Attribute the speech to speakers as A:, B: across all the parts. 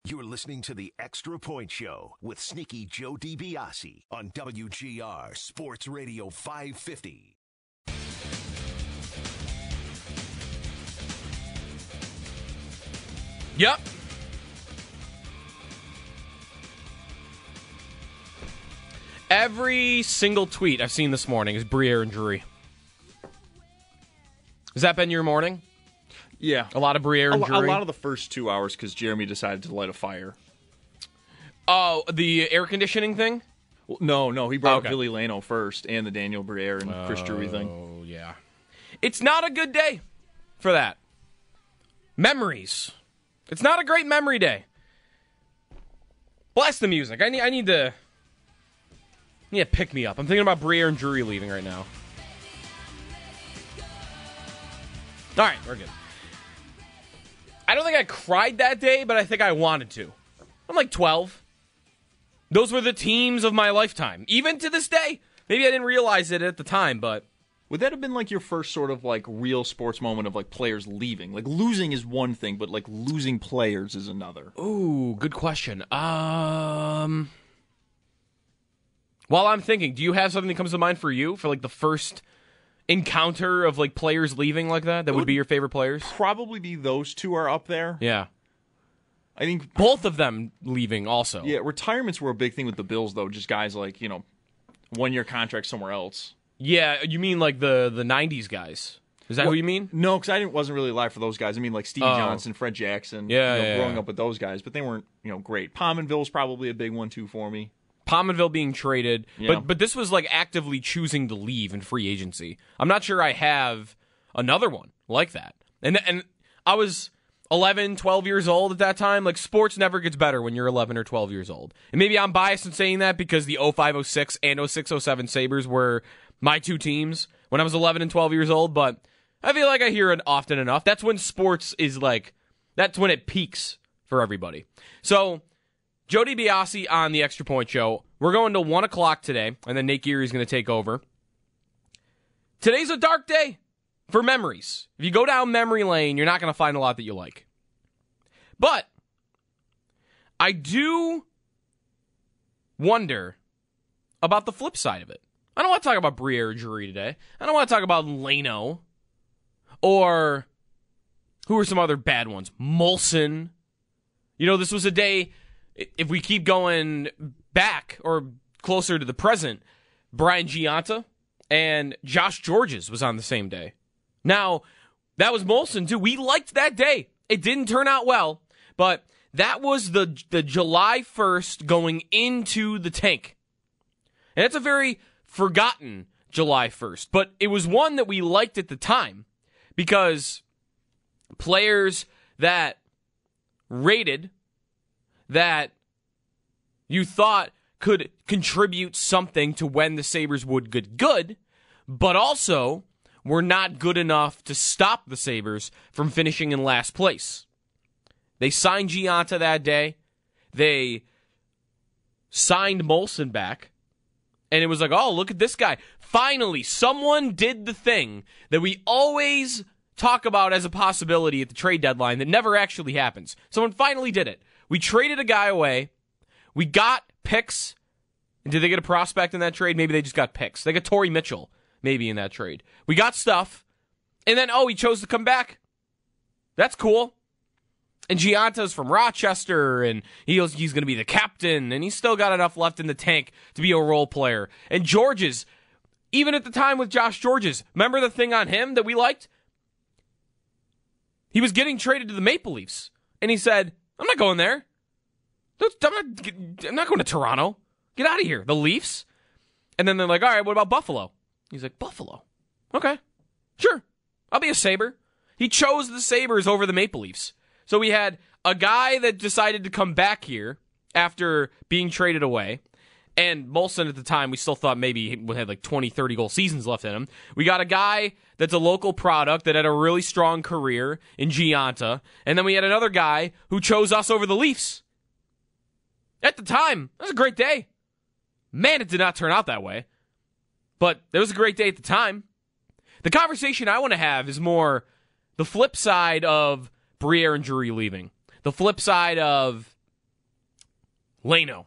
A: You're listening to the Extra Point Show with Sneaky Joe DiBiase on WGR Sports Radio 550.
B: Yep. Every single tweet I've seen this morning is Briere and Drury. Has that been your morning?
C: Yeah.
B: A lot of Briere and Drury?
C: A lot of the first 2 hours because Jeremy decided to light a fire.
B: Oh, the air conditioning thing?
C: Well, no, he brought up Billy Lano first and the Daniel Briere and Chris Drury thing.
B: Oh, yeah. It's not a good day for that. Memories. It's not a great memory day. Blast the music. I need to pick me up. I'm thinking about Briere and Drury leaving right now. All right, we're good. I don't think I cried that day, but I think I wanted to. I'm like 12. Those were the teams of my lifetime. Even to this day. Maybe I didn't realize it at the time, but...
C: Would that have been like your first sort of like real sports moment of like players leaving? Like losing is one thing, but like losing players is another.
B: Ooh, good question. While I'm thinking, do you have something that comes to mind for you for like the first encounter of like players leaving like that? That would be your favorite players?
C: Probably be those two are up there.
B: Yeah.
C: I think
B: both of them leaving also.
C: Yeah, retirements were a big thing with the Bills though. Just guys like, 1-year contract somewhere else.
B: Yeah, you mean like the 90s guys. Is that who you mean?
C: No, because I wasn't really alive for those guys. I mean like Steve Johnson, Fred Jackson. Growing up with those guys, but they weren't, great. Pominville was probably a big one too for me.
B: Pominville being traded,
C: yeah.
B: but this was like actively choosing to leave in free agency. I'm not sure I have another one like that. And I was 11, 12 years old at that time. Like, sports never gets better when you're 11 or 12 years old. And maybe I'm biased in saying that because the 05-06 and 06-07 Sabres were my two teams when I was 11 and 12 years old, but I feel like I hear it often enough. That's when sports is like, that's when it peaks for everybody. So, Joe DiBiase on the Extra Point Show. We're going to 1 o'clock today, and then Nate Geary is going to take over. Today's a dark day for memories. If you go down memory lane, you're not going to find a lot that you like. But I do wonder about the flip side of it. I don't want to talk about Briere Drury today. I don't want to talk about Lano. Or who are some other bad ones? Molson. This was a day, if we keep going back or closer to the present, Brian Giunta and Josh Georges was on the same day. Now, that was Molson too. We liked that day. It didn't turn out well, but that was the July 1st going into the tank. And it's a very forgotten July 1st, but it was one that we liked at the time because players that rated, that you thought could contribute something to when the Sabres would get good, but also were not good enough to stop the Sabres from finishing in last place. They signed Giunta that day. They signed Molson back. And it was like, oh, look at this guy. Finally, someone did the thing that we always talk about as a possibility at the trade deadline that never actually happens. Someone finally did it. We traded a guy away. We got picks. And did they get a prospect in that trade? Maybe they just got picks. They got Torrey Mitchell, maybe, in that trade. We got stuff. And then, he chose to come back. That's cool. And Giunta's from Rochester, and he's going to be the captain, and he's still got enough left in the tank to be a role player. And Georges, even at the time with Josh Georges, remember the thing on him that we liked? He was getting traded to the Maple Leafs, and he said, I'm not going there. I'm not going to Toronto. Get out of here. The Leafs? And then they're like, all right, what about Buffalo? He's like, Buffalo? Okay. Sure. I'll be a Sabre. He chose the Sabres over the Maple Leafs. So we had a guy that decided to come back here after being traded away. And Molson at the time, we still thought maybe he had like 20, 30 goal seasons left in him. We got a guy that's a local product that had a really strong career in Giunta. And then we had another guy who chose us over the Leafs. At the time, that was a great day. Man, it did not turn out that way. But it was a great day at the time. The conversation I want to have is more the flip side of Briere and Drury leaving. The flip side of Leno.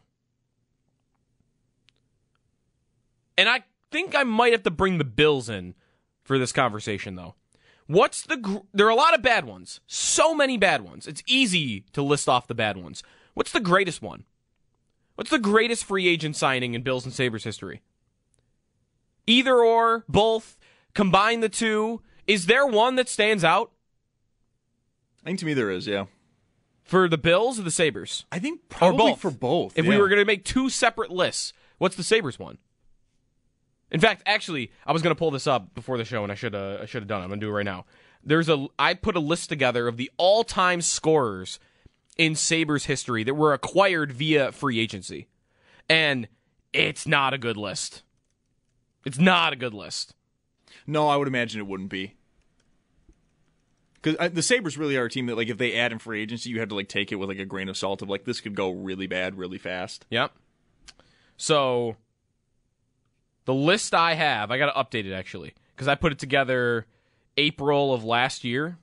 B: And I think I might have to bring the Bills in for this conversation, though. There are a lot of bad ones. So many bad ones. It's easy to list off the bad ones. What's the greatest one? What's the greatest free agent signing in Bills and Sabres history? Either or, both, combine the two. Is there one that stands out?
C: I think to me there is, yeah.
B: For the Bills or the Sabres?
C: I think probably for both.
B: If we were going to make two separate lists, what's the Sabres one? In fact, actually, I was going to pull this up before the show, and I should have done it. I'm going to do it right now. I put a list together of the all-time scorers in Sabres history that were acquired via free agency. And it's not a good list. It's not a good list.
C: No, I would imagine it wouldn't be. Because the Sabres really are a team that, like, if they add in free agency, you have to, like, take it with, like, a grain of salt of, like, this could go really bad really fast.
B: Yep. So, the list I have, I got to update it, actually, because I put it together April of last year.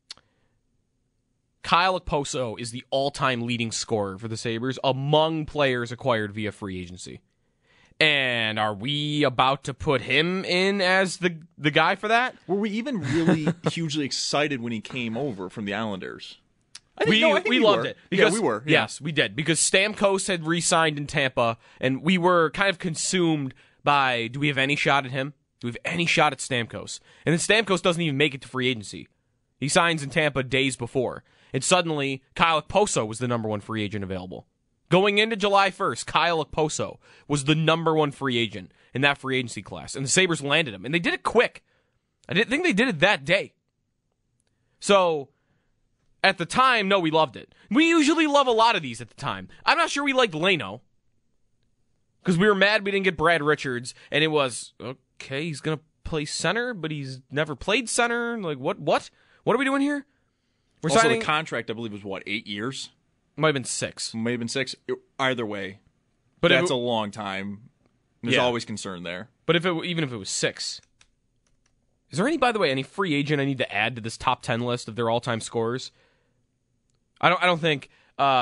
B: Kyle Okposo is the all-time leading scorer for the Sabres among players acquired via free agency. And are we about to put him in as the guy for that?
C: Were we even really hugely excited when he came over from the Islanders?
B: We loved it.
C: Because, we were.
B: Yeah. Yes, we did. Because Stamkos had re-signed in Tampa, and we were kind of consumed by, do we have any shot at him? Do we have any shot at Stamkos? And then Stamkos doesn't even make it to free agency. He signs in Tampa days before. And suddenly, Kyle Okposo was the number one free agent available. Going into July 1st, Kyle Okposo was the number one free agent in that free agency class. And the Sabres landed him. And they did it quick. I didn't think they did it that day. So, at the time, no, we loved it. We usually love a lot of these at the time. I'm not sure we liked Leno. Because we were mad we didn't get Brad Richards. And it was, okay, he's going to play center, but he's never played center. Like, what? What are we doing here?
C: We're also, signing... the contract, I believe, was, 8 years?
B: Might have been 6.
C: Might have been 6. Either way. But that's a long time. There's always concern there.
B: But even if it was 6. Is there any free agent I need to add to this top 10 list of their all-time scorers? I don't think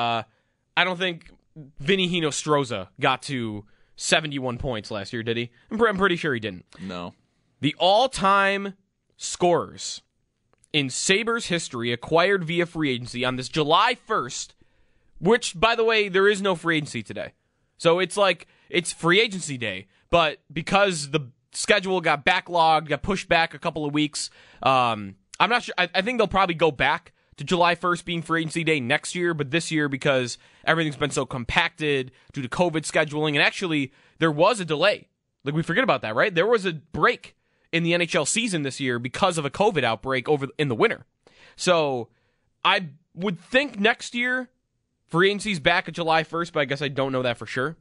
B: Vinny Hinostroza got to 71 points last year, did he? I'm pretty sure he didn't.
C: No.
B: The all-time scorers in Sabres history acquired via free agency on this July 1st, which, by the way, there is no free agency today. So it's free agency day, but because the schedule got backlogged, got pushed back a couple of weeks, I'm not sure. I think they'll probably go back to July 1st being free agency day next year, but this year, because everything's been so compacted due to COVID scheduling, and actually, there was a delay. Like, we forget about that, right? There was a break in the NHL season this year because of a COVID outbreak in the winter. So, I would think next year, free agency's back at July 1st, but I guess I don't know that for sure.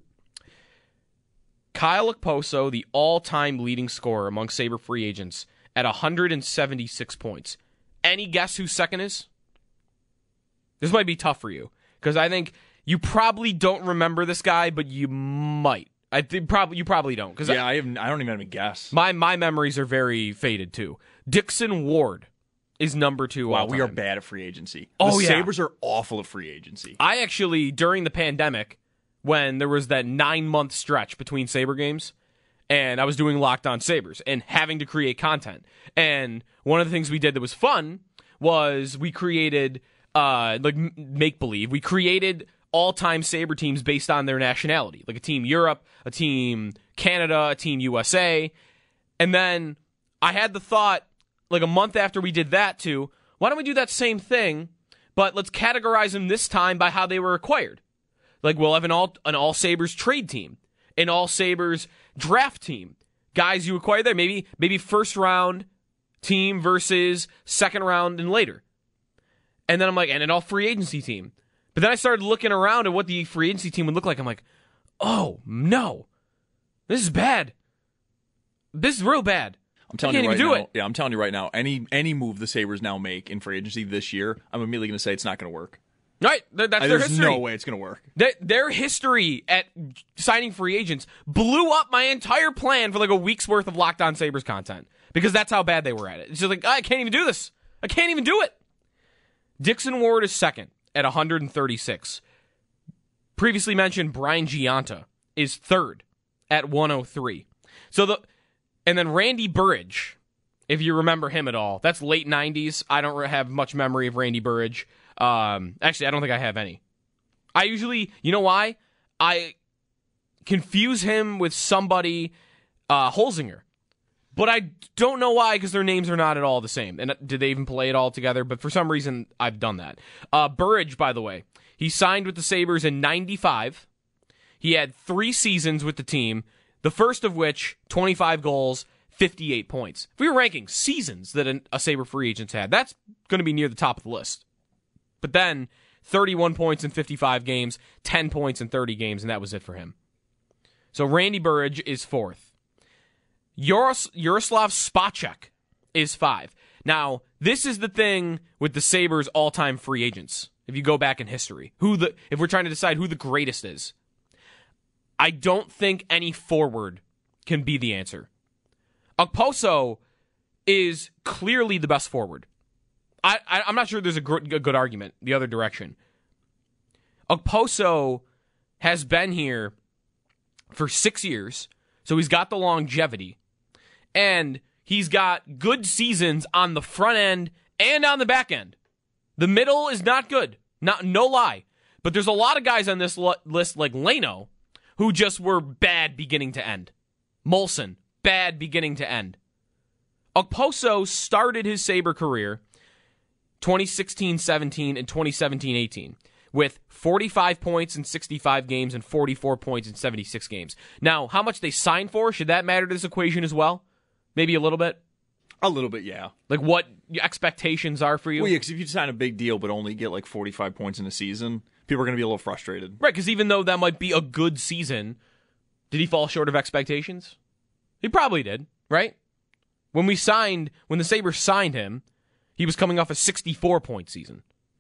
B: Kyle Okposo, the all-time leading scorer among Sabre free agents, at 176 points. Any guess who second is? This might be tough for you, because I think you probably don't remember this guy, but you might. I think you probably don't.
C: I don't even have a guess.
B: My memories are very faded, too. Dixon Ward is number 2 all time.
C: Wow, we are bad at free agency.
B: The
C: Sabres are awful at free agency.
B: I actually, during the pandemic, when there was that 9-month stretch between Sabre games, and I was doing Locked On Sabres and having to create content. And one of the things we did that was fun was we created, make-believe. We created all-time Sabre teams based on their nationality. Like a Team Europe, a Team Canada, a Team USA. And then I had the thought, like a month after we did that, too, why don't we do that same thing, but let's categorize them this time by how they were acquired. Like, we'll have an all Sabres trade team, an all Sabres draft team. Guys you acquire there, maybe first round team versus second round and later. And then I'm like, and an all free agency team. But then I started looking around at what the free agency team would look like. I'm like, oh, no. This is bad. This is real bad.
C: I'm telling you right now. Yeah, I'm telling you right now. Any move the Sabres now make in free agency this year, I'm immediately going to say it's not going to work.
B: Right, that's their history.
C: There's no way it's going to work.
B: Their history at signing free agents blew up my entire plan for like a week's worth of Locked On Sabres content because that's how bad they were at it. It's just like, I can't even do this. I can't even do it. Dixon Ward is second at 136. previously mentioned Brian Giunta is third at 103. And then Randy Burridge, if you remember him at all, that's late 90s. I don't have much memory of Randy Burridge. Actually, I don't think I have any. I usually, you know why? I confuse him with somebody, Holzinger. But I don't know why, because their names are not at all the same. And did they even play it all together? But for some reason, I've done that. Burridge, by the way, he signed with the Sabres in 95. He had 3 seasons with the team, the first of which, 25 goals, 58 points. If we were ranking seasons that a Sabre free agent's had, that's going to be near the top of the list. But then, 31 points in 55 games, 10 points in 30 games, and that was it for him. So Randy Burridge is 4th. Yaroslav Spacek is 5. Now, this is the thing with the Sabres' all-time free agents. If you go back in history, if we're trying to decide who the greatest is, I don't think any forward can be the answer. Okposo is clearly the best forward. I'm not sure there's a good argument the other direction. Okposo has been here for 6 years, so he's got the longevity. And he's got good seasons on the front end and on the back end. The middle is not good. No lie. But there's a lot of guys on this list like Leno who just were bad beginning to end. Molson, bad beginning to end. Okposo started his Sabre career 2016-17 and 2017-18 with 45 points in 65 games and 44 points in 76 games. Now, how much they signed for, should that matter to this equation as well? Maybe a little bit?
C: A little bit, yeah.
B: Like what your expectations are for you?
C: Well, yeah, because if you sign a big deal but only get like 45 points in a season, people are going to be a little frustrated.
B: Right, because even though that might be a good season, did he fall short of expectations? He probably did, right? When the Sabres signed him, he was coming off a 64-point season.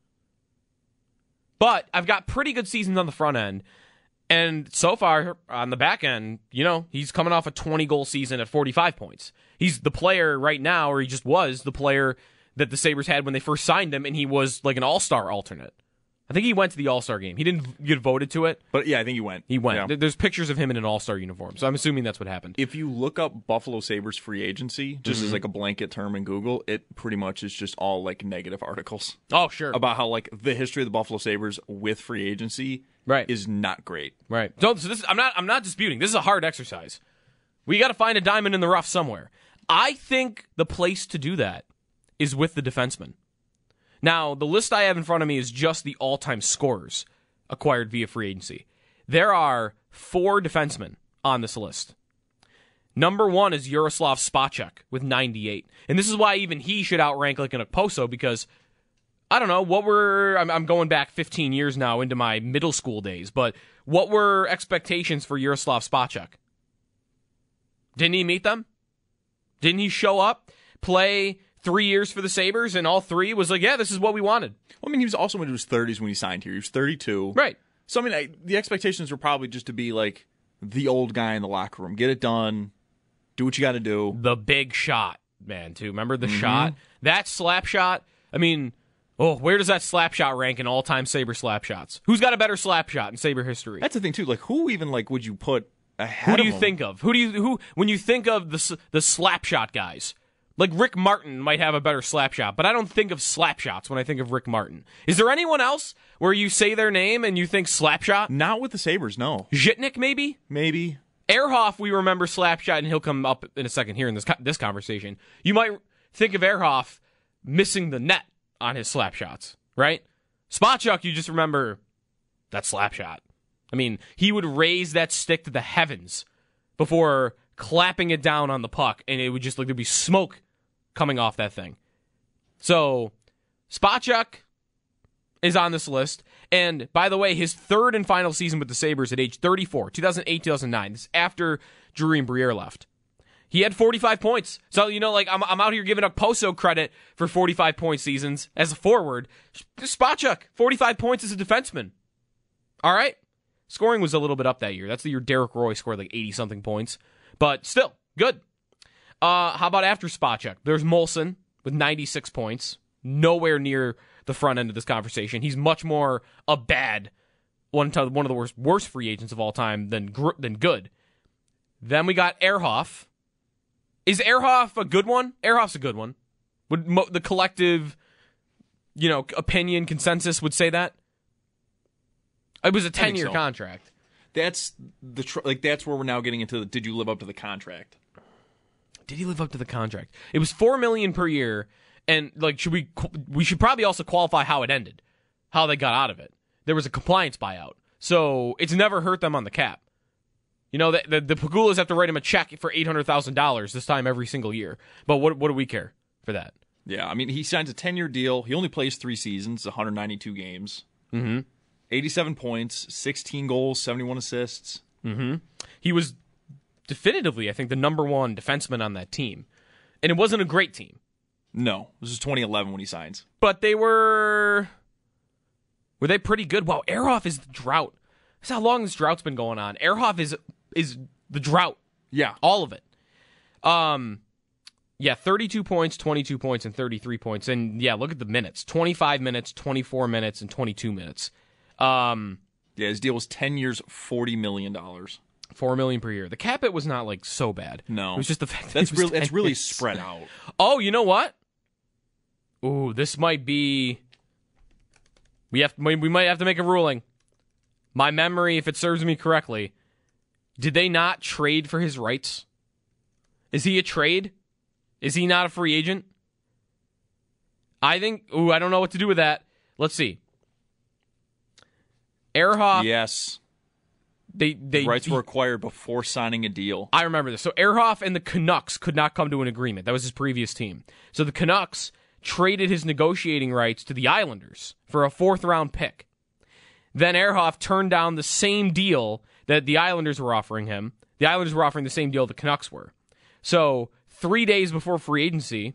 B: But I've got pretty good seasons on the front end. And so far, on the back end, he's coming off a 20-goal season at 45 points. He's the player right now, or he just was the player that the Sabres had when they first signed him, and he was like an all-star alternate. I think he went to the all-star game. He didn't get voted to it.
C: But yeah, I think he went.
B: He went.
C: Yeah.
B: There's pictures of him in an all-star uniform, so I'm assuming that's what happened.
C: If you look up Buffalo Sabres free agency, just as like a blanket term in Google, it pretty much is just all like negative articles.
B: Oh, sure.
C: About how like the history of the Buffalo Sabres with free agency is not great.
B: Right. So this I'm not disputing. This is a hard exercise. We got to find a diamond in the rough somewhere. I think the place to do that is with the defenseman. Now, the list I have in front of me is just the all-time scorers acquired via free agency. There are 4 defensemen on this list. Number 1 is Yaroslav Spacek with 98. And this is why even he should outrank like an Okposo, because, I don't know, I'm going back 15 years now into my middle school days, but what were expectations for Yaroslav Spacek? Didn't he meet them? Didn't he show up, play 3 years for the Sabres, and all 3 was like, yeah, this is what we wanted?
C: Well, I mean, he was also in his 30s when he signed here. He was 32.
B: Right.
C: So, I mean, the expectations were probably just to be like the old guy in the locker room. Get it done. Do what you got to do.
B: The big shot, man, too. Remember the shot? That slap shot? I mean, where does that slap shot rank in all-time Sabre slap shots? Who's got a better slap shot in Sabre history?
C: That's the thing, too. Like, who even, like, would you put ahead
B: of him? Who do you think of? Who when you think of the slap shot guys? Like Rick Martin might have a better slap shot, but I don't think of slap shots when I think of Rick Martin. Is there anyone else where you say their name and you think slap shot?
C: Not with the Sabres, no.
B: Zhitnik, maybe?
C: Maybe.
B: Ehrhoff, we remember slap shot, and he'll come up in a second here in this conversation. You might think of Ehrhoff missing the net on his slap shots, right? Spacek, you just remember that slap shot. I mean, he would raise that stick to the heavens before clapping it down on the puck, and it would just like there'd be smoke coming off that thing. So, Spacek is on this list. And, by the way, his 3rd and final season with the Sabres at age 34, 2008-2009. This is after Drury and Briere left. He had 45 points. So, I'm out here giving Okposo credit for 45-point seasons as a forward. Spacek, 45 points as a defenseman. All right? Scoring was a little bit up that year. That's the year Derek Roy scored like 80-something points. But still, good. How about after Spacek? There's Molson with 96 points. Nowhere near the front end of this conversation. He's much more a bad one of the worst free agents of all time than good. Then we got Ehrhoff. Is Ehrhoff a good one? Ehrhoff's a good one. Would the collective, opinion consensus would say that? It was a 10-year contract.
C: That's that's where we're now getting into did you live up to the contract?
B: Did he live up to the contract? It was $4 million per year, and we should probably also qualify how it ended, how they got out of it. There was a compliance buyout, so it's never hurt them on the cap. The Pegulas have to write him a check for $800,000 this time every single year. But what do we care for that?
C: Yeah, I mean, he signs a 10-year deal. He only plays 3 seasons, 192 games. Mm-hmm. 87 points, 16 goals, 71 assists.
B: Mm-hmm. He was definitively, I think, the number one defenseman on that team. And it wasn't a great team.
C: No, this is 2011 when he signs.
B: But they were they pretty good? Wow, Ehrhoff is the drought. That's how long this drought's been going on. Ehrhoff is the drought.
C: Yeah.
B: All of it. 32 points, 22 points, and 33 points. And, look at the minutes. 25 minutes, 24 minutes, and 22 minutes.
C: His deal was 10 years, $40 million.
B: $4 million per year. The cap hit was not, so bad.
C: No.
B: It was just the fact that
C: it's really spread out.
B: Oh, you know what? Ooh, this might be... We might have to make a ruling. My memory, if it serves me correctly, did they not trade for his rights? Is he a trade? Is he not a free agent? I think... I don't know what to do with that. Let's see. Ehrhoff...
C: Yes. The rights were acquired before signing a deal.
B: I remember this. So Ehrhoff and the Canucks could not come to an agreement. That was his previous team. So the Canucks traded his negotiating rights to the Islanders for a 4th-round pick. Then Ehrhoff turned down the same deal that the Islanders were offering him. The Islanders were offering the same deal the Canucks were. So 3 days before free agency,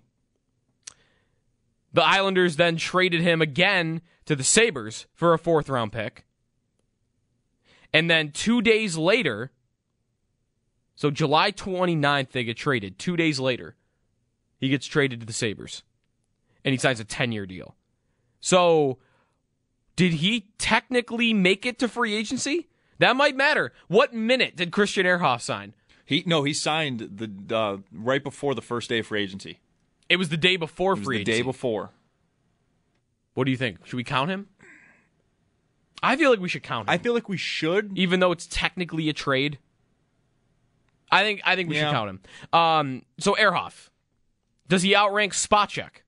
B: the Islanders then traded him again to the Sabres for a 4th-round pick. And then 2 days later, so July 29th, they get traded. 2 days later, he gets traded to the Sabres. And he signs a 10-year deal. So, did he technically make it to free agency? That might matter. What minute did Christian Ehrhoff sign?
C: He signed the right before the first day of free agency.
B: It was the day before free agency.
C: The day before.
B: What do you think? Should we count him? I feel like we should count him.
C: I feel like we should,
B: even though it's technically a trade. I think we should count him. So Ehrhoff, does he outrank Spacek?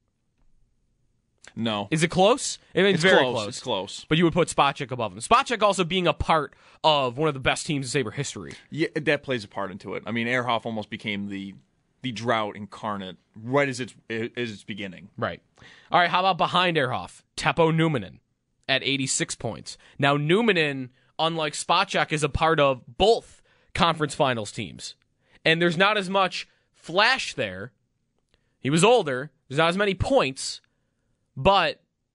C: No.
B: Is it close? I mean, it's very close.
C: It's close.
B: But you would put Spacek above him. Spacek also being a part of one of the best teams in Sabre history.
C: Yeah, that plays a part into it. I mean, Ehrhoff almost became the drought incarnate right as its beginning.
B: Right. All right, how about behind Ehrhoff? Teppo Numminen at 86 points. Now, Numminen, unlike Spacek, is a part of both conference finals teams. And there's not as much flash there. He was older. There's not as many points. But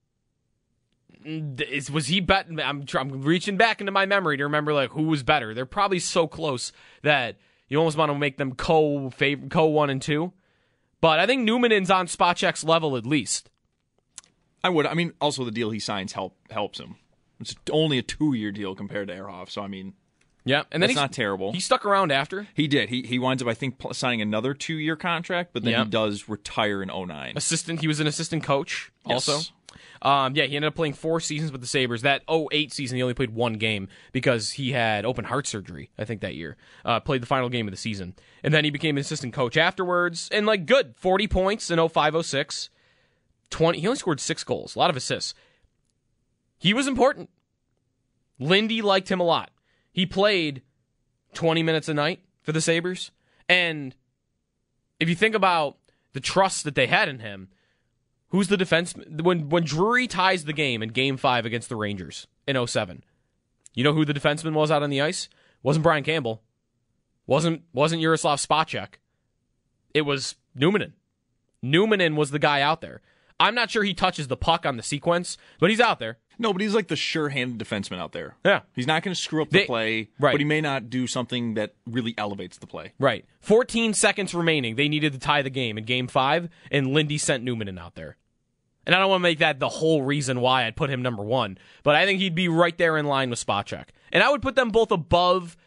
B: was he better? I'm reaching back into my memory to remember who was better. They're probably so close that you almost want to make them co 1 and 2. But I think Nummenen's on Spacek's level at least.
C: I would. I mean, also the deal he signs helps him. It's only a 2-year deal compared to Ehrhoff, so I mean,
B: yeah, and then
C: that's not terrible.
B: He stuck around after.
C: He did. He winds up, I think, signing another 2-year contract, but then he does retire in 2009.
B: He was an assistant coach also.
C: Yes.
B: He ended up playing 4 seasons with the Sabres. That 2008 season, he only played 1 game because he had open heart surgery, I think, that year. Played the final game of the season. And then he became an assistant coach afterwards. And, good. 40 points in 05-06. He only scored 6 goals. A lot of assists. He was important. Lindy liked him a lot. He played 20 minutes a night for the Sabres. And if you think about the trust that they had in him, who's the defenseman? When Drury ties the game in Game 5 against the Rangers in 2007, you know who the defenseman was out on the ice? Wasn't Brian Campbell. Wasn't Jaroslav Spacek. It was Numminen. Numminen was the guy out there. I'm not sure he touches the puck on the sequence, but he's out there.
C: No, but he's like the sure-handed defenseman out there.
B: Yeah.
C: He's not going to screw up the play,
B: right.
C: But he may not do something that really elevates the play.
B: Right. 14 seconds remaining. They needed to tie the game in Game 5, and Lindy sent Numminen out there. And I don't want to make that the whole reason why I'd put him number 1, but I think he'd be right there in line with Spacek. And I would put them both above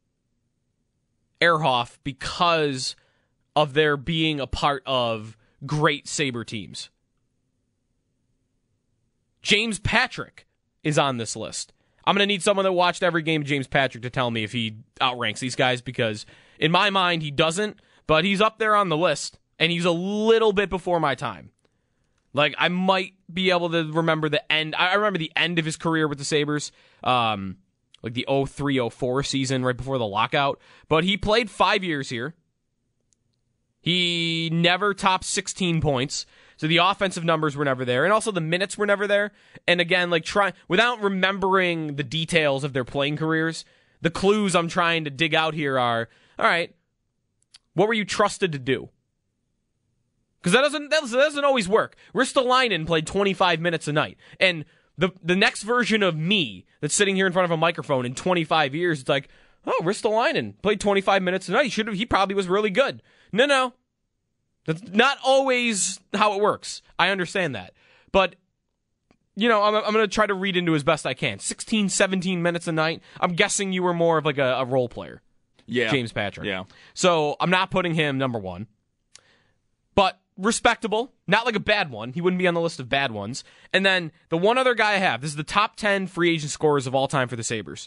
B: Ehrhoff because of their being a part of great Sabre teams. James Patrick is on this list. I'm going to need someone that watched every game of James Patrick to tell me if he outranks these guys, because in my mind he doesn't, but he's up there on the list, and he's a little bit before my time. Like, I might be able to remember the end. I remember the end of his career with the Sabres, like the 03-04 season right before the lockout. But he played 5 years here. He never topped 16 points. So the offensive numbers were never there. And also the minutes were never there. And again, like without remembering the details of their playing careers, the clues I'm trying to dig out here are, all right, what were you trusted to do? Because that doesn't always work. Ristolainen played 25 minutes a night. And the next version of me that's sitting here in front of a microphone in 25 years, it's like, oh, Ristolainen played 25 minutes a night. He probably was really good. No. That's not always how it works. I understand that. But, I'm going to try to read into as best I can. 16, 17 minutes a night. I'm guessing you were more of like a role player.
C: Yeah.
B: James Patrick.
C: Yeah.
B: So I'm not putting him number 1. But respectable, not like a bad one. He wouldn't be on the list of bad ones. And then the one other guy I have, this is the top 10 free agent scorers of all time for the Sabres.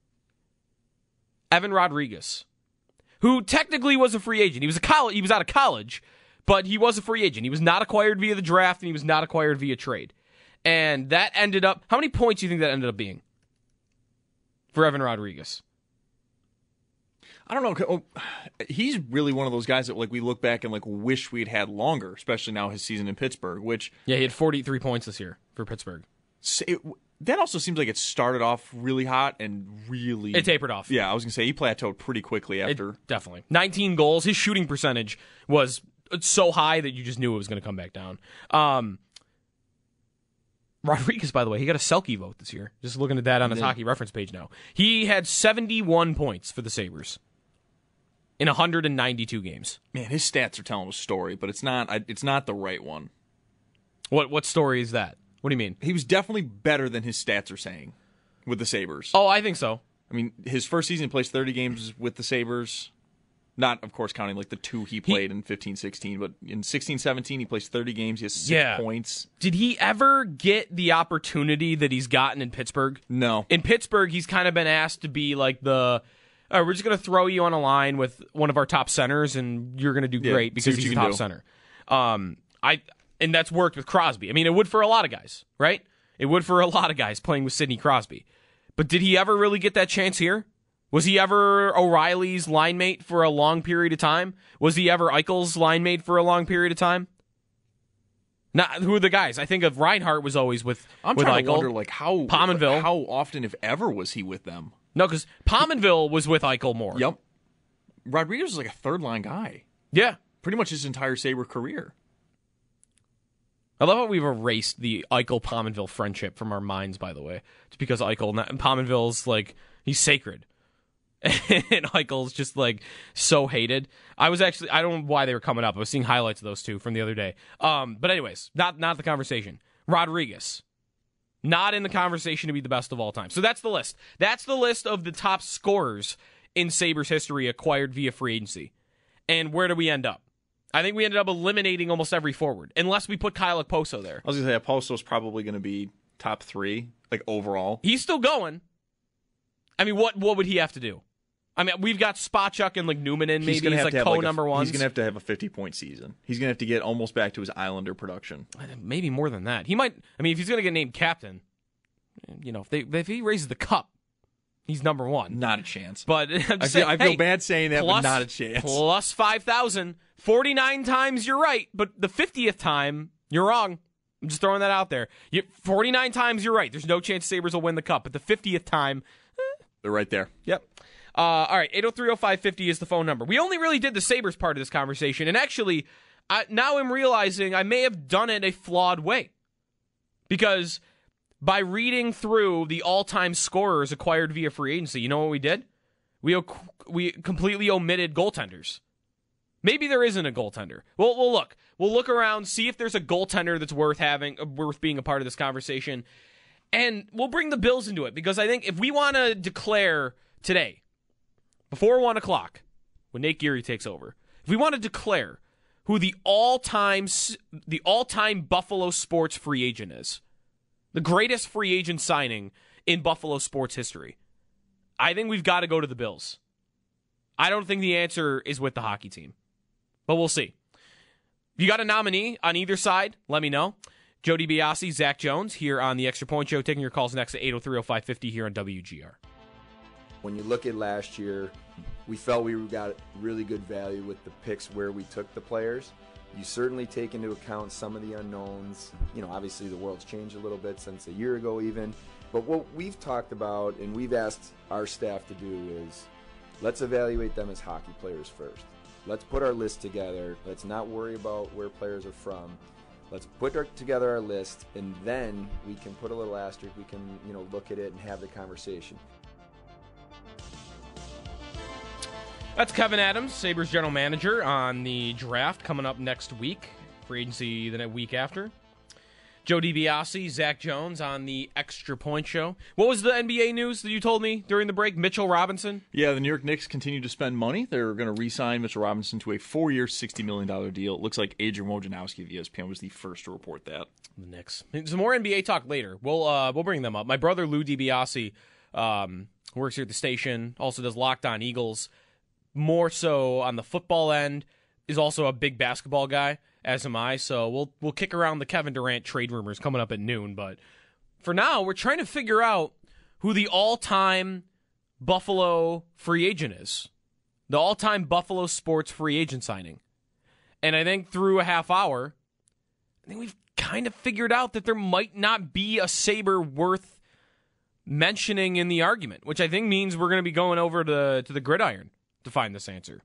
B: Evan Rodriguez, who technically was a free agent. He was out of college, but he was a free agent. He was not acquired via the draft, and he was not acquired via trade. And that ended up, how many points do you think that ended up being for Evan Rodriguez?
C: I don't know. He's really one of those guys that we look back and wish we'd had longer, especially now his season in Pittsburgh. Which
B: he had 43 points this year for Pittsburgh.
C: That also seems like it started off really hot and really
B: it tapered off.
C: Yeah, I was gonna say he plateaued pretty quickly after.
B: Definitely 19 goals. His shooting percentage was so high that you just knew it was going to come back down. Rodriguez, by the way, he got a Selke vote this year. Just looking at that on his hockey reference page now. He had 71 points for the Sabres in 192 games.
C: Man, his stats are telling a story, but it's not the right one.
B: What story is that? What do you mean?
C: He was definitely better than his stats are saying with the Sabres.
B: Oh, I think so.
C: I mean, his first season he plays 30 games with the Sabres. Not, of course, counting the 2 he played in 15-16, but in 16-17 he plays 30 games. He has 6 points.
B: Did he ever get the opportunity that he's gotten in Pittsburgh?
C: No.
B: In Pittsburgh, he's kind of been asked to be like we're just going to throw you on a line with one of our top centers, and you're going to do great because he's a top center. And that's worked with Crosby. I mean, it would for a lot of guys, right? It would for a lot of guys playing with Sidney Crosby. But did he ever really get that chance here? Was he ever O'Reilly's line mate for a long period of time? Was he ever Eichel's line mate for a long period of time? Who are the guys? I think of Reinhart was always with
C: I'm
B: with
C: trying
B: Eichel.
C: to wonder how
B: Pominville.
C: How often, if ever, was he with them?
B: No, because Pominville was with Eichel more.
C: Yep. Rodriguez was a third line guy.
B: Yeah.
C: Pretty much his entire Sabre career.
B: I love how we've erased the Eichel-Pominville friendship from our minds, by the way. It's because Pominville's he's sacred. And Eichel's just so hated. I don't know why they were coming up. I was seeing highlights of those two from the other day. But anyways, not the conversation. Rodriguez, not in the conversation to be the best of all time. So that's the list. That's the list of the top scorers in Sabres history acquired via free agency. And where do we end up? I think we ended up eliminating almost every forward, unless we put Kyle Okposo there.
C: I was going to say, Okposo's probably going to be top 3, overall.
B: He's still going. I mean, what would he have to do? I mean, we've got Spacek and Newman in. Maybe he's co-number ones.
C: He's going to have to have a 50-point season. He's going to have to get almost back to his Islander production.
B: Maybe more than that. He might. I mean, if he's going to get named captain, if he raises the cup, he's number 1.
C: Not a chance.
B: But
C: I feel bad saying that, but not a chance.
B: Plus 5,000. 49 times you're right, but the 50th time you're wrong. I'm just throwing that out there. 49 times you're right. There's no chance Sabres will win the cup, but the 50th time,
C: they're right there.
B: Yep. All right, 803-0550 is the phone number. We only really did the Sabres part of this conversation, and actually, now I'm realizing I may have done it a flawed way. Because by reading through the all-time scorers acquired via free agency, you know what we did? We completely omitted goaltenders. Maybe there isn't a goaltender. We'll look. We'll look around, see if there's a goaltender that's worth being a part of this conversation, and we'll bring the Bills into it, because I think if we want to declare today, before 1 o'clock, when Nate Geary takes over, if we want to declare who the all-time Buffalo sports free agent is, the greatest free agent signing in Buffalo sports history, I think we've got to go to the Bills. I don't think the answer is with the hockey team, but we'll see. If you got a nominee on either side, let me know. Joe DiBiase, Zach Jones here on the Extra Point Show, taking your calls next at 803-0550 here on WGR.
D: When you look at last year, we felt we got really good value with the picks where we took the players. You certainly take into account some of the unknowns. Obviously the world's changed a little bit since a year ago even. But what we've talked about and we've asked our staff to do is let's evaluate them as hockey players first. Let's put our list together. Let's not worry about where players are from. Let's put together our list, and then we can put a little asterisk. We can, look at it and have the conversation.
B: That's Kevin Adams, Sabres general manager, on the draft coming up next week. Free agency the week after. Joe DiBiase, Zach Jones on the Extra Point Show. What was the NBA news that you told me during the break? Mitchell Robinson?
C: Yeah, the New York Knicks continue to spend money. They're going to re-sign Mitchell Robinson to a 4-year, $60 million deal. It looks like Adrian Wojnarowski of ESPN was the first to report that.
B: The Knicks. Some more NBA talk later. We'll bring them up. My brother Lou DiBiase works here at the station, also does Locked On Eagles, more so on the football end, is also a big basketball guy, as am I, so we'll kick around the Kevin Durant trade rumors coming up at noon, but for now, we're trying to figure out who the all-time Buffalo free agent is. The all-time Buffalo sports free agent signing. And I think through a half hour, I think we've kind of figured out that there might not be a Sabre worth mentioning in the argument, which I think means we're going to be going over to the gridiron to find this answer.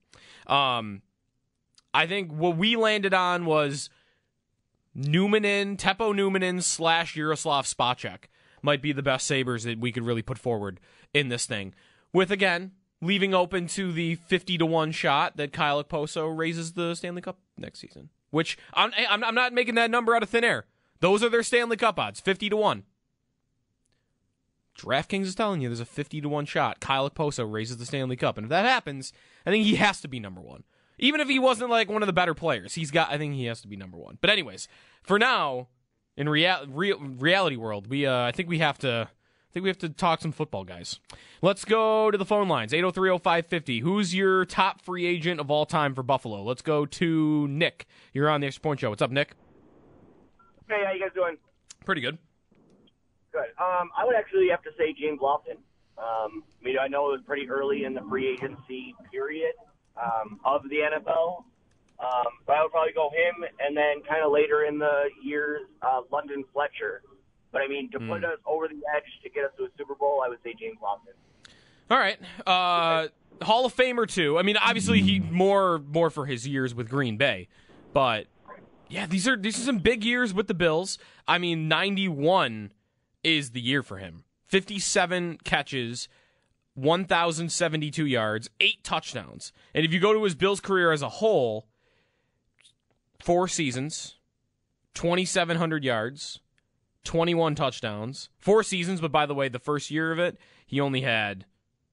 B: I think what we landed on was Teppo Numanen / Yaroslav Spacek might be the best Sabres that we could really put forward in this thing. With, again, leaving open to the 50-1 shot that Kyle Okposo raises the Stanley Cup next season. Which, I'm not making that number out of thin air. Those are their Stanley Cup odds, 50-1. DraftKings is telling you there's a 50-1 shot. Kyle Okposo raises the Stanley Cup. And if that happens, I think he has to be number one. Even if he wasn't like one of the better players, I think he has to be number one. But anyways, for now, in reality world, I think we have to talk some football, guys. Let's go to the phone lines. 803-0550. Who's your top free agent of all time for Buffalo? Let's go to Nick. You're on the Extra Point Show. What's up, Nick?
E: Hey, how you guys doing?
B: Pretty good.
E: Good. I would actually have to say James Lofton. I know it was pretty early in the free agency period of the NFL, but I would probably go him, and then kind of later in the years, London Fletcher. But, to put us over the edge to get us to a Super Bowl, I would say James Lofton.
B: All right. Hall of Famer, too. Obviously, he more for his years with Green Bay. But, yeah, these are some big years with the Bills. 91 is the year for him. 57 catches, 1,072 yards, 8 touchdowns. And if you go to his Bills career as a whole, 4 seasons, 2,700 yards, 21 touchdowns, 4 seasons, but by the way, the first year of it, he only had,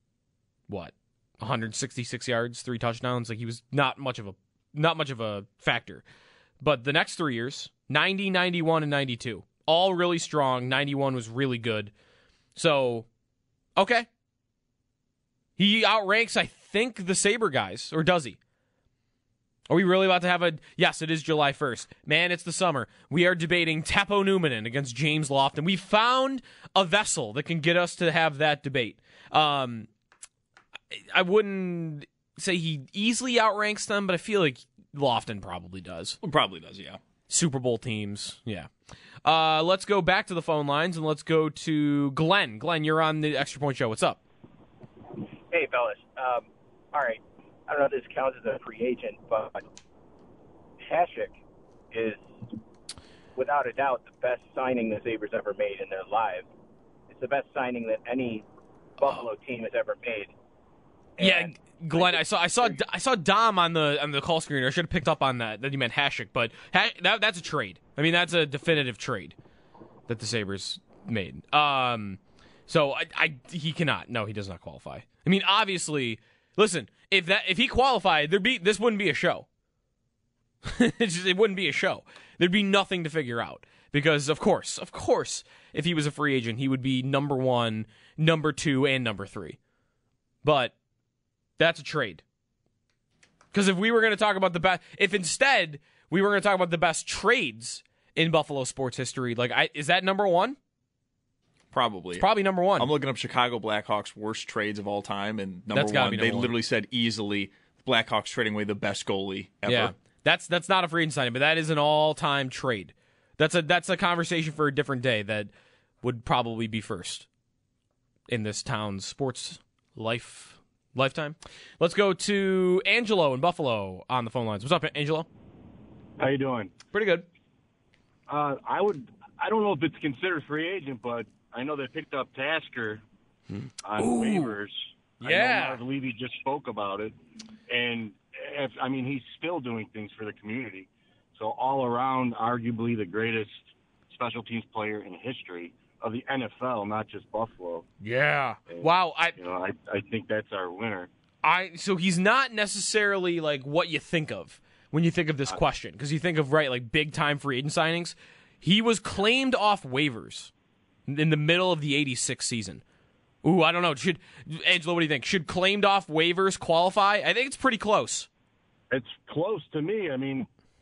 B: 166 yards, 3 touchdowns. He was not much of a factor. But the next 3 years, 90, 91, and 92. All really strong. 91 was really good. So, okay. He outranks, I think, the Sabre guys. Or does he? Are we really about to have Yes, it is July 1st. Man, it's the summer. We are debating Teppo Numanen against James Lofton. We found a vessel that can get us to have that debate. I wouldn't say he easily outranks them, but I feel like Lofton probably does.
C: Probably does, yeah.
B: Super Bowl teams, yeah. Let's go back to the phone lines, and let's go to Glenn. Glenn, you're on the Extra Point Show. What's up?
E: Hey, fellas. All right. I don't know if this counts as a free agent, but Hasek is, without a doubt, the best signing the Sabres ever made in their lives. It's the best signing that any Buffalo team has ever made. And
B: Glenn, I saw Dom on the call screen. I should have picked up on that you meant Hasek, but that's a trade. I mean, that's a definitive trade that the Sabres made. So he cannot. No, he does not qualify. I mean, obviously, listen, if he qualified, this wouldn't be a show. It wouldn't be a show. There'd be nothing to figure out because, of course, if he was a free agent, he would be number 1, number 2, and number 3. But that's a trade. Because if we were going to talk about if instead we were going to talk about the best trades in Buffalo sports history, is that number 1?
C: Probably.
B: It's probably number 1.
C: I'm looking up Chicago Blackhawks' worst trades of all time, and number 1, they literally said easily Blackhawks trading away the best goalie ever.
B: Yeah. That's not a free agent signing, but that is an all-time trade. That's a conversation for a different day that would probably be first in this town's sports lifetime. Let's go to Angelo in Buffalo on the phone lines. What's up, Angelo?
F: How you doing?
B: Pretty good.
F: I don't know if it's considered free agent, but I know they picked up Tasker on waivers.
B: Yeah.
F: I know Marv Levy just spoke about it, and he's still doing things for the community. So all around, arguably the greatest special teams player in history of the NFL, not just Buffalo.
B: Yeah.
F: And,
B: wow.
F: I think that's our winner.
B: So he's not necessarily like what you think of when you think of this question, because you think of big time free agent signings. He was claimed off waivers in the middle of the '86 season. Ooh, I don't know. Angelo, what do you think? Should claimed off waivers qualify? I think it's pretty close.
F: It's close to me. I mean,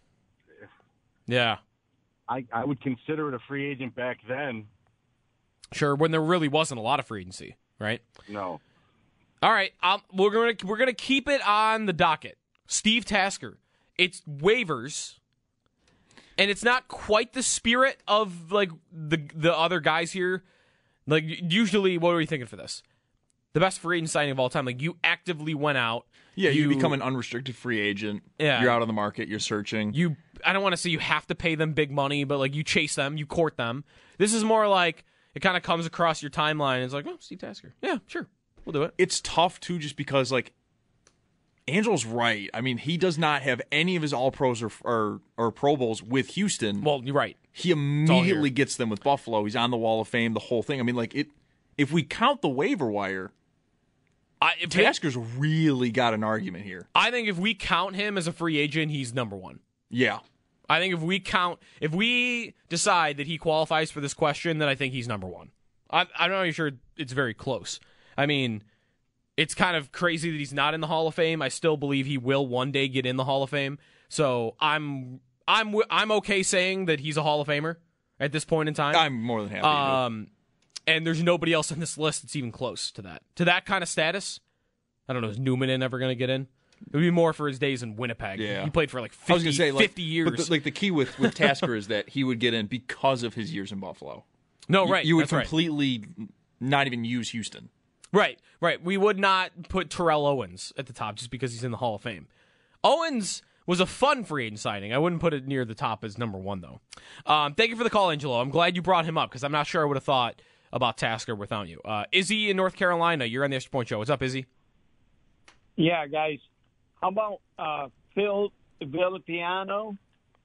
B: yeah.
F: I would consider it a free agent back then.
B: Sure, when there really wasn't a lot of free agency, right?
F: No.
B: All right, we're gonna keep it on the docket. Steve Tasker. It's waivers, and it's not quite the spirit of the other guys here. Usually, what are we thinking for this? The best free agent signing of all time. You actively went out.
C: Yeah, you become an unrestricted free agent.
B: Yeah.
C: You're out on the market. You're searching.
B: I don't want to say you have to pay them big money, but you chase them, you court them. This is more like it kind of comes across your timeline. And it's like, oh, Steve Tasker. Yeah, sure, we'll do it.
C: It's tough too, just because Angel's right. I mean, he does not have any of his All Pros or Pro Bowls with Houston.
B: Well, you're right.
C: He immediately gets them with Buffalo. He's on the Wall of Fame. The whole thing. I mean, if we count the waiver wire. Tasker's really got an argument here.
B: I think if we count him as a free agent, he's number 1.
C: Yeah.
B: I think if we decide that he qualifies for this question, then I think he's number 1. I'm not really sure it's very close. I mean, it's kind of crazy that he's not in the Hall of Fame. I still believe he will one day get in the Hall of Fame. So I'm okay saying that he's a Hall of Famer at this point in time.
C: I'm more than happy.
B: And there's nobody else on this list that's even close to that. To that kind of status, I don't know, is Newman ever going to get in? It would be more for his days in Winnipeg.
C: Yeah.
B: He played for 50 years.
C: But the key with Tasker is that he would get in because of his years in Buffalo.
B: No, right.
C: You would completely not even use Houston.
B: Right. We would not put Terrell Owens at the top just because he's in the Hall of Fame. Owens was a fun free agent signing. I wouldn't put it near the top as number 1, though. Thank you for the call, Angelo. I'm glad you brought him up because I'm not sure I would have thought about Tasker without you. Izzy in North Carolina, you're on the Extra Point Show. What's up, Izzy?
G: Yeah, guys. How about Phil Villapiano?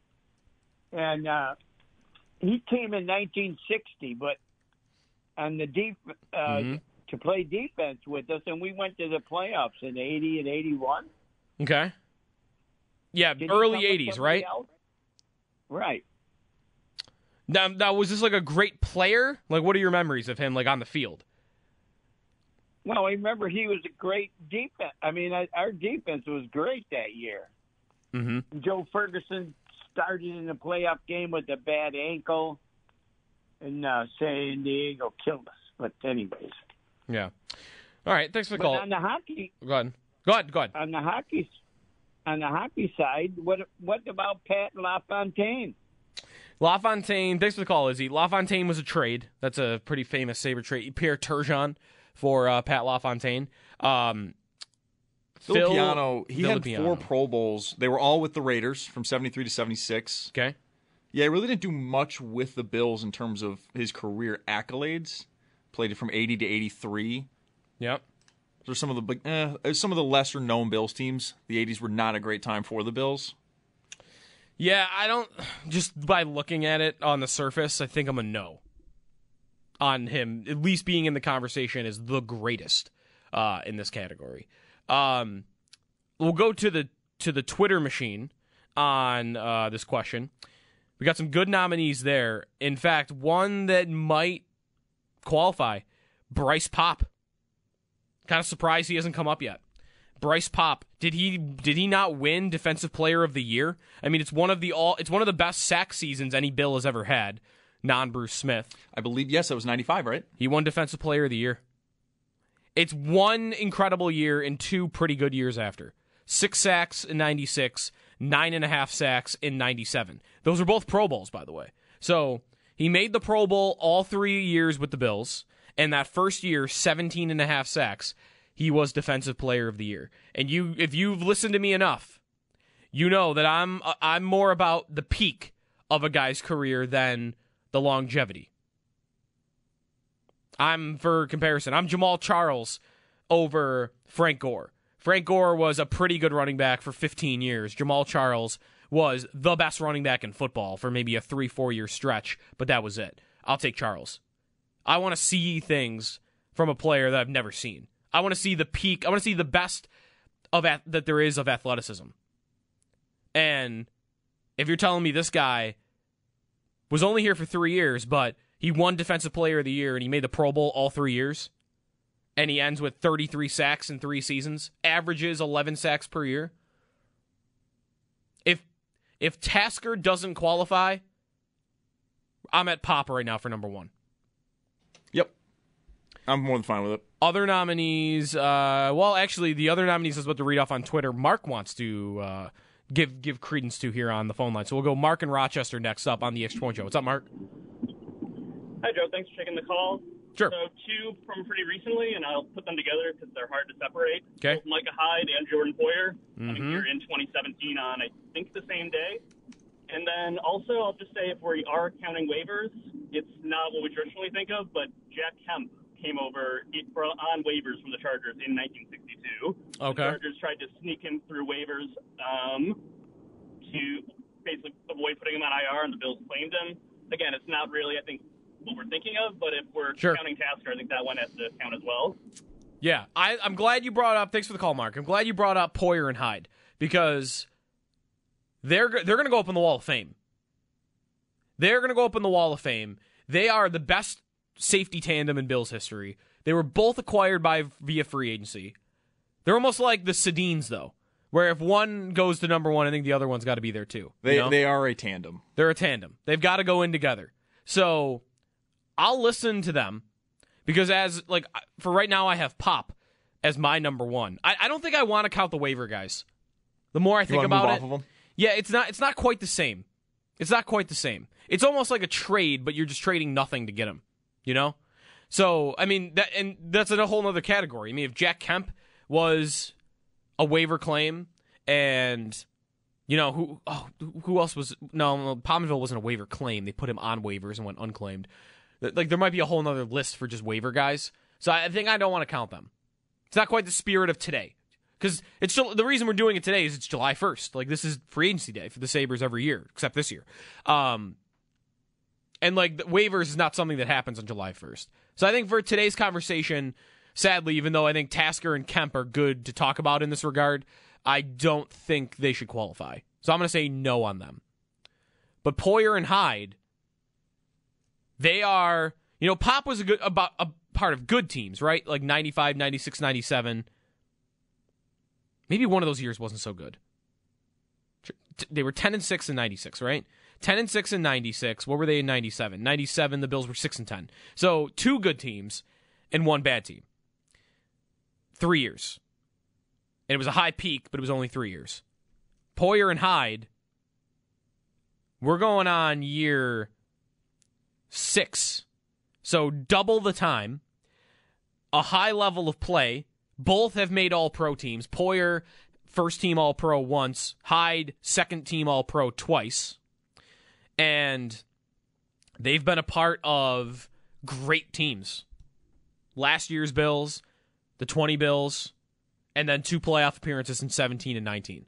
G: And he came in 1960, but on the to play defense with us, and we went to the playoffs in 80 and 81.
B: Okay. Yeah, early 80s, right?
G: Else? Right.
B: Now, was this a great player? What are your memories of him, on the field?
G: Well, I remember he was a great defense. I mean, our defense was great that year.
B: Mm-hmm.
G: Joe Ferguson started in the playoff game with a bad ankle, and San Diego killed us. But anyways.
B: Yeah. All right, thanks for the call.
G: On the hockey...
B: Go ahead.
G: On the hockey side, what about Pat LaFontaine?
B: LaFontaine, thanks for the call, Izzy. LaFontaine was a trade. That's a pretty famous Sabre trade. Pierre Turgeon for Pat LaFontaine.
C: Villapiano, he had 4 Pro Bowls. They were all with the Raiders from 73 to 76.
B: Okay.
C: Yeah, he really didn't do much with the Bills in terms of his career accolades. Played it from 80 to 83.
B: Yep.
C: So some of the lesser known Bills teams. The 80s were not a great time for the Bills.
B: Yeah, I don't. Just by looking at it on the surface, I think I'm a no on him. At least being in the conversation as the greatest in this category. We'll go to the Twitter machine on this question. We got some good nominees there. In fact, one that might qualify, Bryce Pop. Kind of surprised he hasn't come up yet. Bryce Pop, did he not win Defensive Player of the Year? I mean, it's one of the best sack seasons any Bill has ever had, non-Bruce Smith.
C: I believe, yes, it was 95, right?
B: He won Defensive Player of the Year. It's one incredible year and two pretty good years after. 6 sacks in 96, 9.5 sacks in 97. Those are both Pro Bowls, by the way. So he made the Pro Bowl all 3 years with the Bills, and that first year, 17.5 sacks. He was Defensive Player of the Year. And if you've listened to me enough, you know that I'm more about the peak of a guy's career than the longevity. For comparison, I'm Jamal Charles over Frank Gore. Frank Gore was a pretty good running back for 15 years. Jamal Charles was the best running back in football for maybe a 3-4 year stretch, but that was it. I'll take Charles. I want to see things from a player that I've never seen. I want to see the peak. I want to see the best that there is of athleticism. And if you're telling me this guy was only here for 3 years, but he won Defensive Player of the Year and he made the Pro Bowl all 3 years, and he ends with 33 sacks in 3 seasons, averages 11 sacks per year. If Tasker doesn't qualify, I'm at Pop right now for number 1.
C: Yep. I'm more than fine with it.
B: Other nominees, actually, the other nominees is what to read off on Twitter. Mark wants to give credence to here on the phone line. So we'll go Mark in Rochester next up on the Extra Point Show. What's up, Mark?
H: Hi, Joe. Thanks for taking the call.
B: Sure.
H: So 2 from pretty recently, and I'll put them together because they're hard to separate.
B: Okay.
H: Both Micah Hyde and Jordan Poyer.
B: Mm-hmm.
H: I think you're in 2017 on, I think, the same day. And then also, I'll just say if we are counting waivers, it's not what we traditionally think of, but Jack Kemp came over on waivers from the Chargers in 1962.
B: Okay.
H: The Chargers tried to sneak him through waivers to basically avoid putting him on IR, and the Bills claimed him. Again, it's not really, I think, what we're thinking of, but if we're counting Tasker, I think that one has to count as well.
B: Yeah, I'm glad you brought up, thanks for the call, Mark. I'm glad you brought up Poyer and Hyde, because they're going to go up in the Wall of Fame. They're going to go up in the Wall of Fame. They are the best safety tandem in Bills history. They were both acquired via free agency. They're almost like the Sedins, though, where if one goes to number 1, I think the other one's got to be there too.
C: They are a tandem.
B: They're a tandem. They've got to go in together. So I'll listen to them because for right now I have Pop as my number 1. I don't think I want to count the waiver guys. The more I think about it, yeah, it's not quite the same. It's not quite the same. It's almost like a trade, but you're just trading nothing to get him. You know? So, I mean, that's in a whole other category. I mean, if Jack Kemp was a waiver claim and, you know, who else was... No, Pominville wasn't a waiver claim. They put him on waivers and went unclaimed. Like, there might be a whole other list for just waiver guys. So I think I don't want to count them. It's not quite the spirit of today. Because the reason we're doing it today is it's July 1st. Like, this is free agency day for the Sabres every year, except this year. And, like, the waivers is not something that happens on July 1st. So I think for today's conversation, sadly, even though I think Tasker and Kemp are good to talk about in this regard, I don't think they should qualify. So I'm going to say no on them. But Poyer and Hyde, they are... You know, Pop was a part of good teams, right? Like 95, 96, 97. Maybe one of those years wasn't so good. They were 10-6 in 96, right? 10-6 in 96. What were they in 97? 97, the Bills were 6-10. So 2 good teams and 1 bad team. 3 years. And it was a high peak, but it was only 3 years. Poyer and Hyde, we're going on year 6. So double the time. A high level of play. Both have made All-Pro teams. Poyer, first-team All-Pro once. Hyde, second-team All-Pro twice. And they've been a part of great teams. Last year's Bills, the 20 Bills, and then 2 playoff appearances in 17 and 19.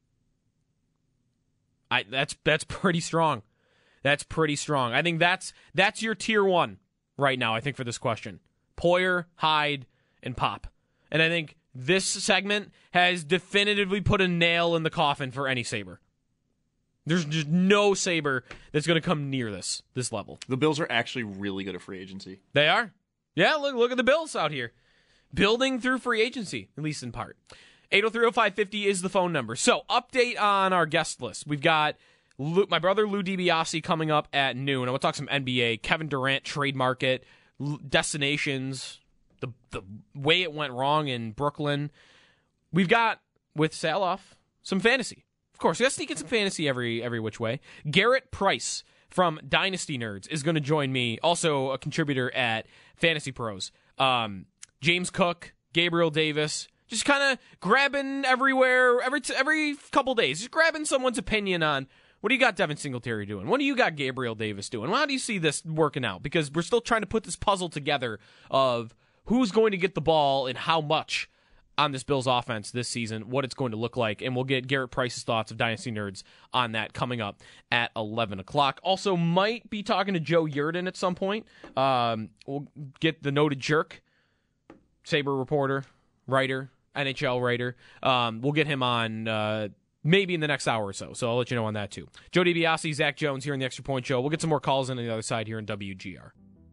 B: That's pretty strong. That's pretty strong. I think that's your tier 1 right now, I think, for this question. Poyer, Hyde, and Pop. And I think this segment has definitively put a nail in the coffin for any Sabre. There's just no Sabre that's going to come near this level.
C: The Bills are actually really good at free agency.
B: They are. Yeah, look at the Bills out here. Building through free agency, at least in part. 803-0550 is the phone number. So, update on our guest list. We've got my brother Lou DiBiase coming up at noon. I want to talk some NBA, Kevin Durant trade market, destinations, the way it went wrong in Brooklyn. We've got, with Saloff, some fantasy. Of course, we got to sneak in some fantasy every which way. Garrett Price from Dynasty Nerds is going to join me, also a contributor at Fantasy Pros. James Cook, Gabriel Davis, just kind of grabbing everywhere, every couple days, just grabbing someone's opinion on, what do you got Devin Singletary doing? What do you got Gabriel Davis doing? How do you see this working out? Because we're still trying to put this puzzle together of who's going to get the ball and how much on this Bills offense this season, what it's going to look like, and we'll get Garrett Price's thoughts of Dynasty Nerds on that coming up at 11 o'clock. Also, might be talking to Joe Yerdon at some point. We'll get the noted jerk, Sabre reporter, writer, NHL writer. We'll get him on maybe in the next hour or so, so I'll let you know on that too. Joe DiBiase, Zach Jones here in the Extra Point Show. We'll get some more calls in on the other side here in WGR.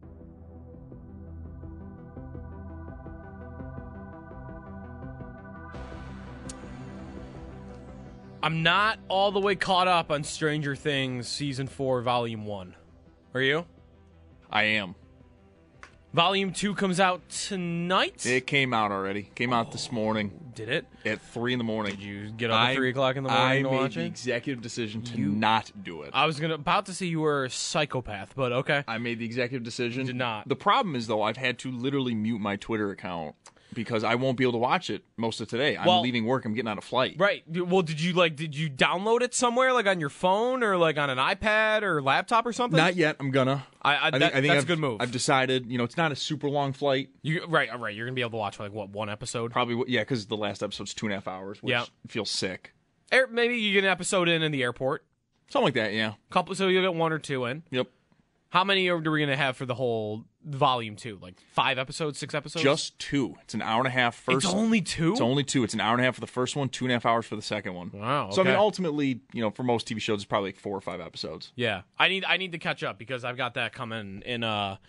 B: I'm not all the way caught up on Stranger Things Season 4, Volume 1. Are you?
C: I am.
B: Volume 2 comes out tonight?
C: It came out already. Came out this morning.
B: Did it?
C: At 3 in the morning.
B: Did you get up at 3 o'clock in the morning to watch it?
C: I made the executive decision to not do it.
B: I was about to say you were a psychopath, but okay.
C: I made the executive decision.
B: You did not.
C: The problem is, though, I've had to literally mute my Twitter account because I won't be able to watch it most of today. I'm leaving work. I'm getting on a flight.
B: Right. Well, did you download it somewhere, like on your phone or like on an iPad or laptop or something?
C: Not yet. I'm gonna.
B: I think that's a good move.
C: I've decided. It's not a super long flight.
B: Right. You're gonna be able to watch one episode?
C: Probably. Yeah, because the last episode's 2.5 hours, which feels sick.
B: Maybe you get an episode in the airport.
C: Something like that. Yeah.
B: So you'll get 1 or 2 in.
C: Yep.
B: How many are we gonna have for the whole Volume 2? Like 5 episodes, 6 episodes?
C: Just 2. It's an hour and a half first.
B: It's only 2?
C: It's only 2. It's an hour and a half for the first one, 2.5 hours for the second one.
B: Wow. Okay.
C: So I mean, ultimately, for most TV shows, it's probably like 4 or 5 episodes.
B: Yeah. I need to catch up because I've got that coming in.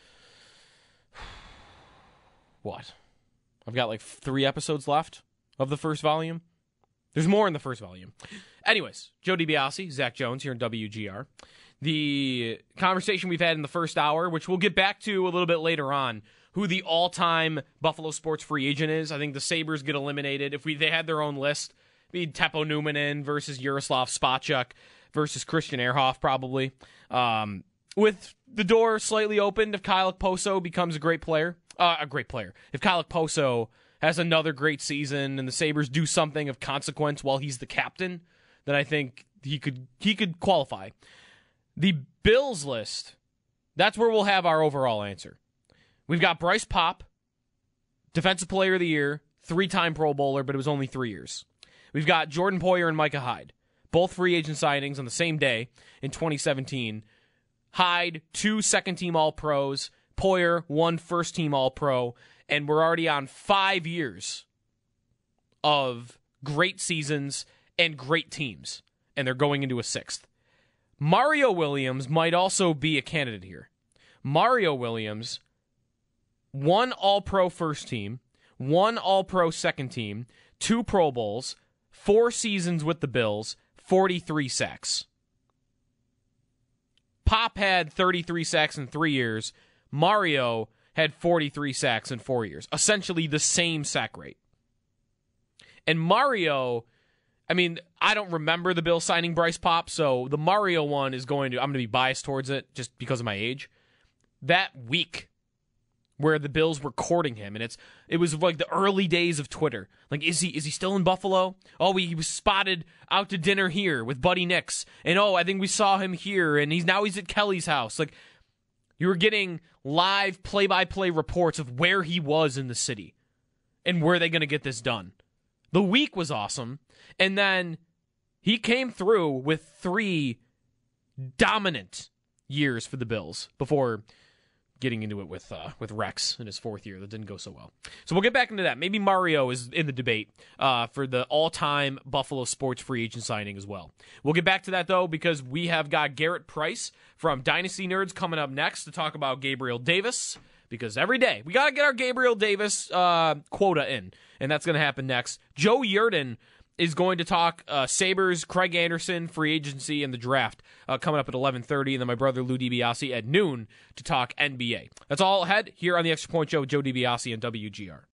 B: What? I've got like 3 episodes left of the first volume. There's more in the first volume. Anyways, Joe DiBiase, Zach Jones here in WGR. The conversation we've had in the first hour, which we'll get back to a little bit later on, who the all-time Buffalo sports free agent is. I think the Sabres get eliminated. If they had their own list, it'd be Teppo Numminen versus Jaroslav Spacek versus Christian Ehrhoff, probably. With the door slightly opened, if Kyle Okposo becomes a great player. If Kyle Okposo has another great season and the Sabres do something of consequence while he's the captain, then I think he could qualify. The Bills list, that's where we'll have our overall answer. We've got Bryce Pop, Defensive Player of the Year, 3-time Pro Bowler, but it was only 3 years. We've got Jordan Poyer and Micah Hyde, both free agent signings on the same day in 2017. Hyde, 2 second-team All-Pros, Poyer, 1 first-team All-Pro, and we're already on 5 years of great seasons and great teams, and they're going into a 6th. Mario Williams might also be a candidate here. Mario Williams, 1 All-Pro first team, 1 All-Pro second team, 2 Pro Bowls, 4 seasons with the Bills, 43 sacks. Pop had 33 sacks in 3 years. Mario had 43 sacks in 4 years. Essentially the same sack rate. And Mario, I mean, I don't remember the Bills signing Bryce Pop, so the Mario one I'm going to be biased towards it just because of my age. That week where the Bills were courting him, and it was like the early days of Twitter. Like, is he still in Buffalo? Oh, he was spotted out to dinner here with Buddy Nix, and I think we saw him here, and he's at Kelly's house. Like, you were getting live play-by-play reports of where he was in the city. And were they going to get this done? The week was awesome. And then he came through with 3 dominant years for the Bills before getting into it with Rex in his 4th year. That didn't go so well. So we'll get back into that. Maybe Mario is in the debate for the all-time Buffalo sports free agent signing as well. We'll get back to that, though, because we have got Garrett Price from Dynasty Nerds coming up next to talk about Gabriel Davis, because every day we got to get our Gabriel Davis quota in, and that's going to happen next. Joe Yerdon is going to talk Sabres, Craig Anderson, free agency, and the draft coming up at 11:30, and then my brother Lou DiBiase at noon to talk NBA. That's all ahead here on the Extra Point Show with Joe DiBiase and WGR.